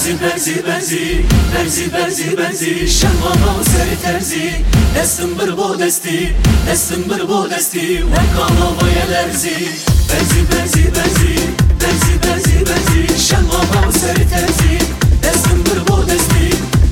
برزی شمانا و سری ترزی دستم بر با دستی و کالا باید لرزی برزی شمانا و سری ترزی دستم بر با دستی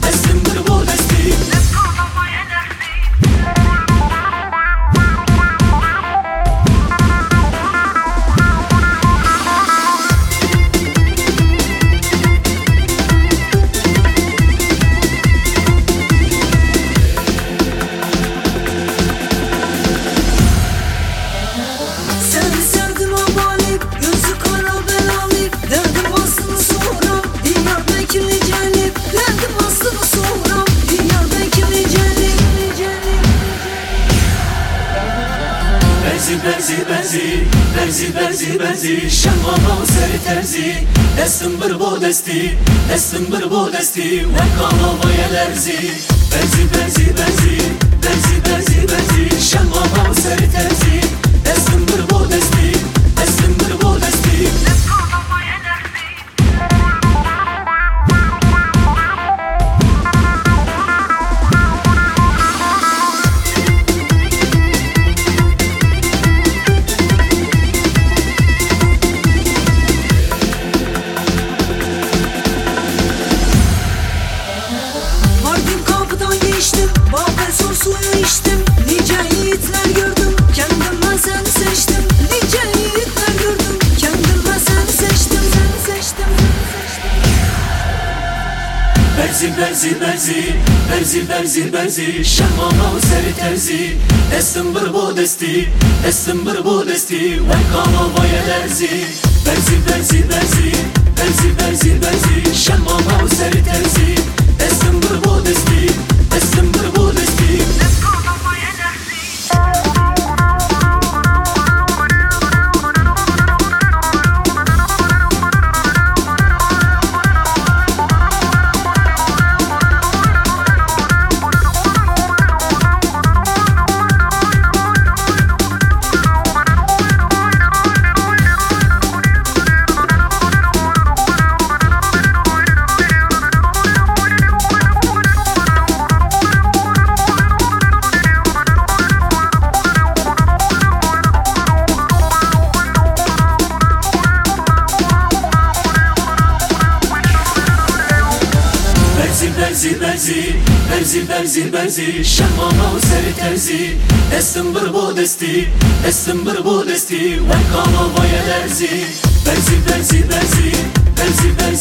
برزی شمانا و سری ترزی دستم بر با دستی و کالا باید لرزی برزی شمانا و سری ترزی دستم بر با دستی برزی شمانا و سری ترزی دستم بر با دستی و کالا باید لرزی برزی شمانا و سری ترزی دستم بر با دستی برزی شمانا و سری ترزی دستم بر با دستی و کالا باید لرزی برزی